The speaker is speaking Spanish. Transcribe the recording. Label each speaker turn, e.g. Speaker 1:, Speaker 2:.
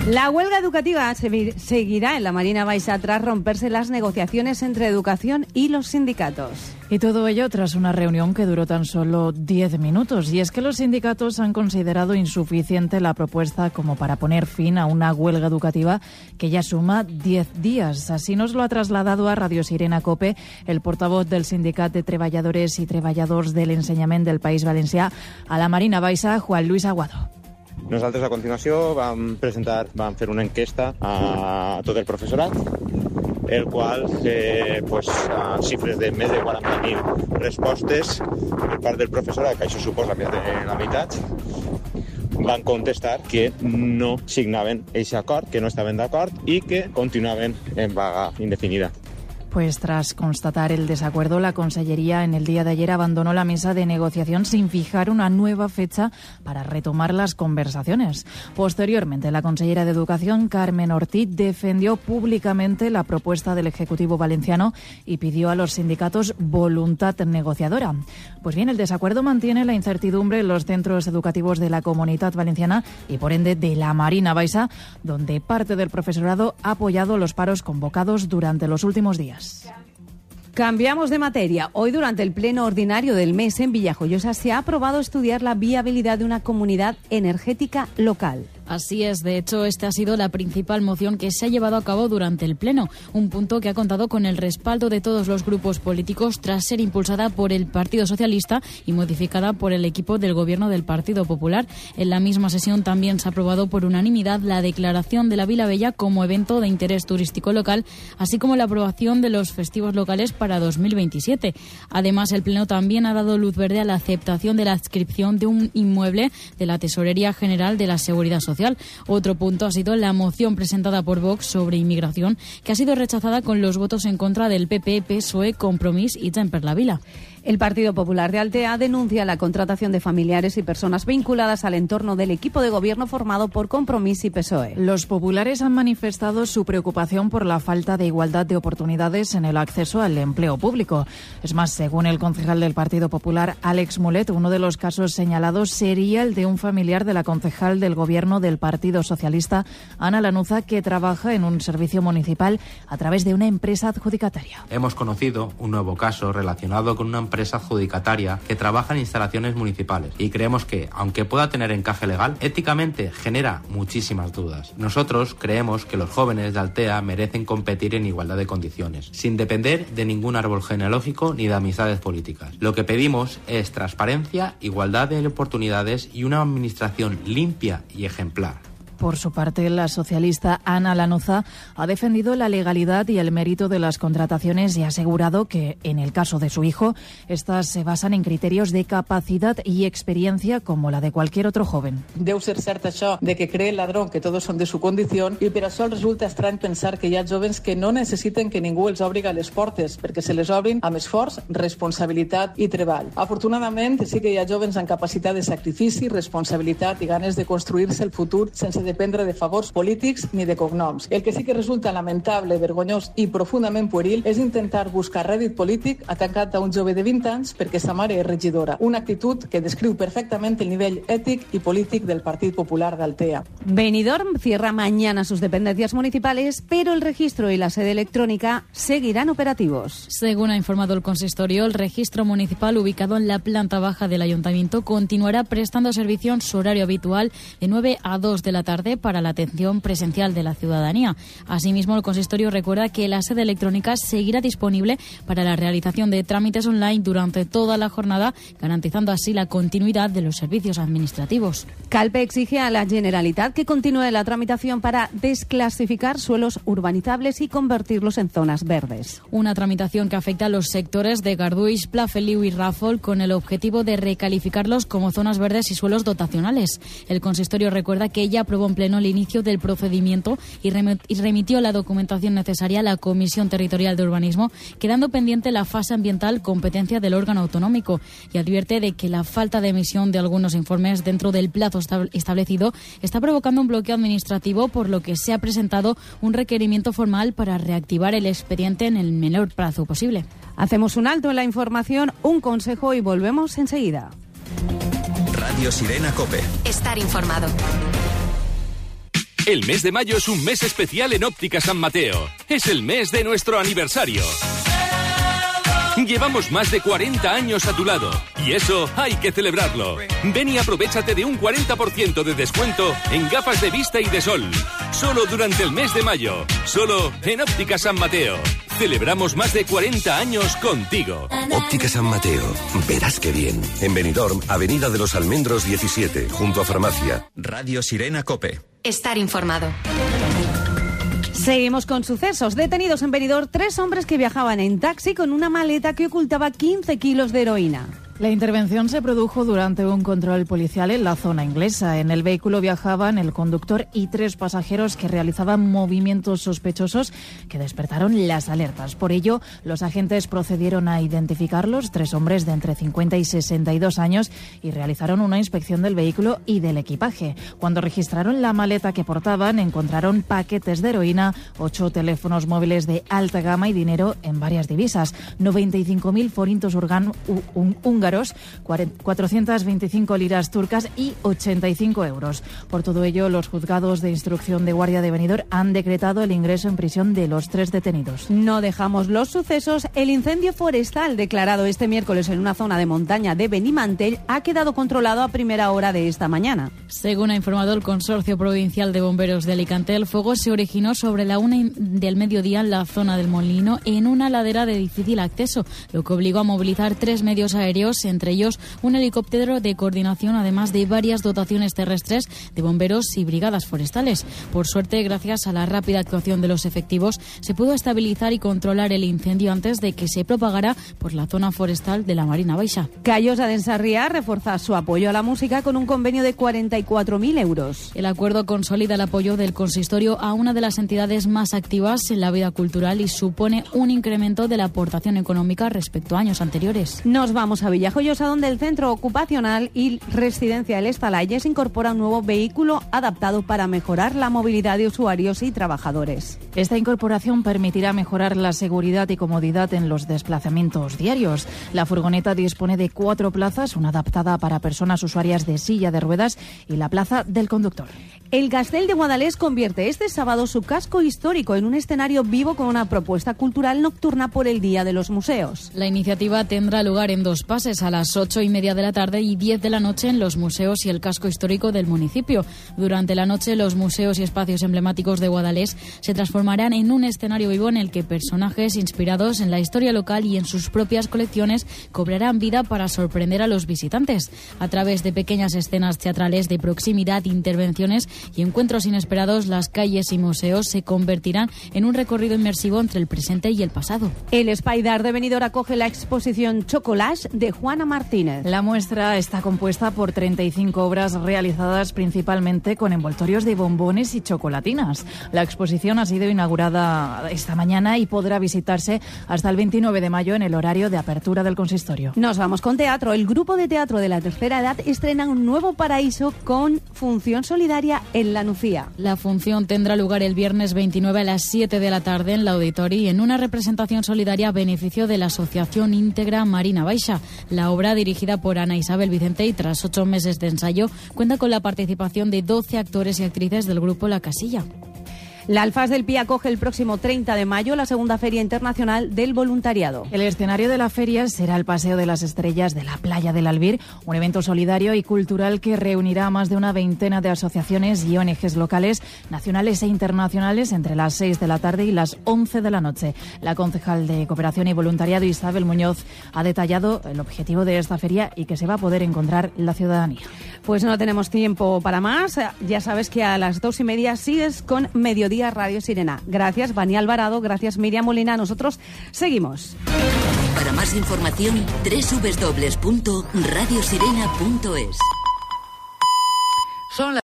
Speaker 1: La huelga educativa seguirá en la Marina Baixa tras romperse las negociaciones entre educación y los sindicatos.
Speaker 2: Y todo ello tras una reunión que duró tan solo 10 minutos. Y es que los sindicatos han considerado insuficiente la propuesta como para poner fin a una huelga educativa que ya suma 10 días. Así nos lo ha trasladado a Radio Sirena COPE el portavoz del Sindicat de Treballadores i Treballadors de l'Ensenyament del País Valencià a la Marina Baixa, Juan Luis Aguado.
Speaker 3: Nosaltres, a continuació, vam fer una enquesta a tot el professorat, el qual xifres de més de 40.000 respostes per part del professorat, que això suposa més de la meitat, van contestar que no signaven aquest acord, que no estaven d'acord i que continuaven en vaga indefinida.
Speaker 2: Pues tras constatar el desacuerdo, la Consellería en el día de ayer abandonó la mesa de negociación sin fijar una nueva fecha para retomar las conversaciones. Posteriormente, la consellera de Educación, Carmen Ortiz, defendió públicamente la propuesta del Ejecutivo valenciano y pidió a los sindicatos voluntad negociadora. Pues bien, el desacuerdo mantiene la incertidumbre en los centros educativos de la Comunitat Valenciana y, por ende, de la Marina Baixa, donde parte del profesorado ha apoyado los paros convocados durante los últimos días.
Speaker 1: Cambiamos de materia. Hoy, durante el pleno ordinario del mes en Villajoyosa, se ha aprobado estudiar la viabilidad de una comunidad energética local.
Speaker 4: Así es, de hecho, esta ha sido la principal moción que se ha llevado a cabo durante el Pleno, un punto que ha contado con el respaldo de todos los grupos políticos tras ser impulsada por el Partido Socialista y modificada por el equipo del Gobierno del Partido Popular. En la misma sesión también se ha aprobado por unanimidad la declaración de la Vila Bella como evento de interés turístico local, así como la aprobación de los festivos locales para 2027. Además, el Pleno también ha dado luz verde a la aceptación de la adscripción de un inmueble de la Tesorería General de la Seguridad Social. Otro punto ha sido la moción presentada por Vox sobre inmigración, que ha sido rechazada con los votos en contra del PP, PSOE, Compromís y Gent per la Vila.
Speaker 1: El Partido Popular de Altea denuncia la contratación de familiares y personas vinculadas al entorno del equipo de gobierno formado por Compromís y PSOE.
Speaker 2: Los populares han manifestado su preocupación por la falta de igualdad de oportunidades en el acceso al empleo público. Es más, según el concejal del Partido Popular, Àlex Mulet, uno de los casos señalados sería el de un familiar de la concejal del gobierno del Partido Socialista, Ana Lanuza, que trabaja en un servicio municipal a través de una empresa adjudicataria.
Speaker 5: Hemos conocido un nuevo caso relacionado con una empresa adjudicataria que trabaja en instalaciones municipales y creemos que, aunque pueda tener encaje legal, éticamente genera muchísimas dudas. Nosotros creemos que los jóvenes de Altea merecen competir en igualdad de condiciones, sin depender de ningún árbol genealógico ni de amistades políticas. Lo que pedimos es transparencia, igualdad de oportunidades y una administración limpia y ejemplar.
Speaker 2: Por su parte, la socialista Ana Lanuza ha defendido la legalidad y el mérito de las contrataciones y ha asegurado que, en el caso de su hijo, estas se basan en criterios de capacidad y experiencia como la de cualquier otro joven.
Speaker 6: Deu ser cert això de que cree el ladrón que todos son de su condición i per això resulta estrany pensar que hi ha jovens que no necessiten que ningú els obriga les portes perquè se les obrin amb esforç, responsabilitat i treball. Afortunadament, sí que hi ha jovens amb capacitat de sacrifici, responsabilitat i ganes de construir-se el futur sense dependre de favors polítics ni de cognoms. El que sí que resulta lamentable, vergonyós i profundament pueril és intentar buscar rèdit polític atacant a un jove de 20 anys perquè sa mare és regidora. Una actitud que descriu perfectament el nivell ètic i polític del Partit Popular d'Altea.
Speaker 1: Benidorm cierra mañana sus dependencias municipales, pero el registro y la sede electrónica seguirán operativos.
Speaker 4: Según ha informado el consistorio, el registro municipal ubicado en la planta baja del ayuntamiento continuará prestando servicio en su horario habitual de 9 a 2 de la tarde para la atención presencial de la ciudadanía. Asimismo, el consistorio recuerda que la sede electrónica seguirá disponible para la realización de trámites online durante toda la jornada, garantizando así la continuidad de los servicios administrativos.
Speaker 1: Calpe exige a la Generalitat que continúe la tramitación para desclasificar suelos urbanizables y convertirlos en zonas verdes.
Speaker 4: Una tramitación que afecta a los sectores de Garduix, Pla Feliu y Ràfol con el objetivo de recalificarlos como zonas verdes y suelos dotacionales. El consistorio recuerda que ya aprobó en pleno el inicio del procedimiento y remitió la documentación necesaria a la Comisión Territorial de Urbanismo, quedando pendiente la fase ambiental, competencia del órgano autonómico, y advierte de que la falta de emisión de algunos informes dentro del plazo establecido está provocando un bloqueo administrativo, por lo que se ha presentado un requerimiento formal para reactivar el expediente en el menor plazo posible.
Speaker 1: Hacemos un alto en la información, un consejo y volvemos enseguida.
Speaker 7: Radio Sirena COPE.
Speaker 8: Estar informado.
Speaker 7: El mes de mayo es un mes especial en Óptica San Mateo. Es el mes de nuestro aniversario. Llevamos más de 40 años a tu lado y eso hay que celebrarlo. Ven y aprovéchate de un 40% de descuento en gafas de vista y de sol. Solo durante el mes de mayo. Solo en Óptica San Mateo. Celebramos más de 40 años contigo.
Speaker 8: Óptica San Mateo. Verás qué bien. En Benidorm, Avenida de los Almendros 17, junto a Farmacia.
Speaker 9: Radio Sirena COPE.
Speaker 10: Estar informado.
Speaker 1: Seguimos con sucesos. Detenidos en Benidorm 3 hombres que viajaban en taxi con una maleta que ocultaba 15 kilos de heroína.
Speaker 2: La intervención se produjo durante un control policial en la zona inglesa. En el vehículo viajaban el conductor y 3 pasajeros que realizaban movimientos sospechosos que despertaron las alertas. Por ello, los agentes procedieron a identificarlos, 3 hombres de entre 50 y 62 años, y realizaron una inspección del vehículo y del equipaje. Cuando registraron la maleta que portaban, encontraron paquetes de heroína, 8 teléfonos móviles de alta gama y dinero en varias divisas, 95.000 forintos húngaros, 425 liras turcas y 85 euros. Por todo ello, los juzgados de instrucción de guardia de Benidorm han decretado el ingreso en prisión de los 3 detenidos.
Speaker 1: No dejamos los sucesos. El incendio forestal declarado este miércoles en una zona de montaña de Benimantell ha quedado controlado a primera hora de esta mañana.
Speaker 4: Según ha informado el Consorcio Provincial de Bomberos de Alicante, el fuego se originó sobre la 1 del mediodía en la zona del Molino, en una ladera de difícil acceso, lo que obligó a movilizar 3 medios aéreos, entre ellos un helicóptero de coordinación, además de varias dotaciones terrestres de bomberos y brigadas forestales. Por suerte, gracias a la rápida actuación de los efectivos, se pudo estabilizar y controlar el incendio antes de que se propagara por la zona forestal de la Marina Baixa.
Speaker 1: Callosa de Ensarriá refuerza su apoyo a la música con un convenio de 44.000 euros.
Speaker 4: El acuerdo consolida el apoyo del consistorio a una de las entidades más activas en la vida cultural y supone un incremento de la aportación económica respecto a años anteriores.
Speaker 1: Nos vamos a Villajoyosa, donde el Centro Ocupacional y Residencia El Estalayes incorpora un nuevo vehículo adaptado para mejorar la movilidad de usuarios y trabajadores.
Speaker 2: Esta incorporación permitirá mejorar la seguridad y comodidad en los desplazamientos diarios. La furgoneta dispone de 4 plazas, una adaptada para personas usuarias de silla de ruedas y la plaza del conductor.
Speaker 1: El Castell de Guadalest convierte este sábado su casco histórico en un escenario vivo con una propuesta cultural nocturna por el Día de los Museos.
Speaker 4: La iniciativa tendrá lugar en 2 fases, a las 8:30 de la tarde y 10 de la noche en los museos y el casco histórico del municipio. Durante la noche, los museos y espacios emblemáticos de Guadalest se transformarán en un escenario vivo en el que personajes inspirados en la historia local y en sus propias colecciones cobrarán vida para sorprender a los visitantes. A través de pequeñas escenas teatrales de proximidad, intervenciones y encuentros inesperados, las calles y museos se convertirán en un recorrido inmersivo entre el presente y el pasado.
Speaker 1: El Spider de Benidorm acoge la exposición Chocolage de Juana Martínez.
Speaker 2: La muestra está compuesta por 35 obras realizadas principalmente con envoltorios de bombones y chocolatinas. La exposición ha sido inaugurada esta mañana y podrá visitarse hasta el 29 de mayo en el horario de apertura del consistorio.
Speaker 1: Nos vamos con teatro. El grupo de teatro de la tercera edad estrena un nuevo paraíso con función solidaria en La Nucía.
Speaker 4: La función tendrá lugar el viernes 29 a las 7 de la tarde en la Auditori, en una representación solidaria a beneficio de la Asociación Íntegra Marina Baixa. La obra, dirigida por Ana Isabel Vicente y tras 8 meses de ensayo, cuenta con la participación de 12 actores y actrices del grupo La Casilla.
Speaker 1: La Alfaz del Pi acoge el próximo 30 de mayo la segunda Feria Internacional del Voluntariado.
Speaker 2: El escenario de la feria será el Paseo de las Estrellas de la Playa del Albir, un evento solidario y cultural que reunirá a más de una veintena de asociaciones y ONGs locales, nacionales e internacionales entre las 6 de la tarde y las 11 de la noche. La concejal de Cooperación y Voluntariado, Isabel Muñoz, ha detallado el objetivo de esta feria y que se va a poder encontrar la ciudadanía.
Speaker 1: Pues no tenemos tiempo para más. Ya sabes que a las 2:30 sigues con Mediodía Radio Sirena. Gracias, Vani Alvarado. Gracias, Miriam Molina. Nosotros seguimos.
Speaker 10: Para más información, www.radiosirena.es.